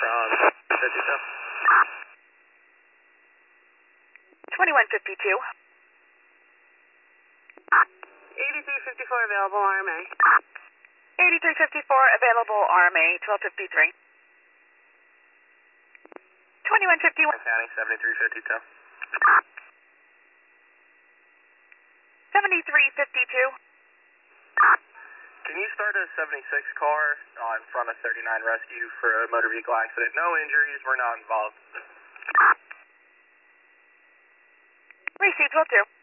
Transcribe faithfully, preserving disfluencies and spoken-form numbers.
from fifty-two. twenty-one fifty-two. eighty-three fifty-four available, R M A. eighty-three fifty-four available, R M A, twelve fifty-three. twenty-one fifty-one. County, seventy-three fifty-two. seventy-three fifty-two. Can you start a seventy-six car uh, in front of thirty-nine Rescue for a motor vehicle accident? No injuries, we're not involved. Received, will do.